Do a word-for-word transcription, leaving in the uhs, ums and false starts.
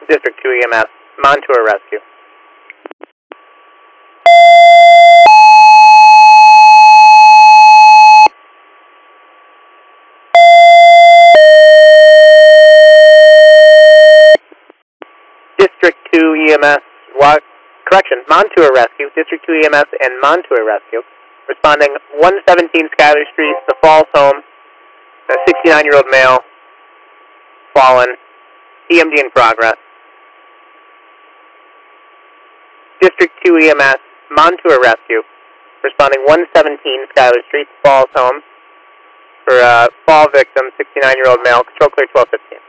District two E M S, Montour Rescue. District two E M S, wa correction, Montour Rescue, District two E M S and Montour Rescue. Responding one seventeen Schuyler Street, the Falls home, a sixty-nine-year-old male, fallen, E M D in progress. District two E M S, Montour Rescue, responding one seventeen Schuyler Street, Falls home, for a fall victim, sixty-nine-year-old male, control clear twelve fifteen.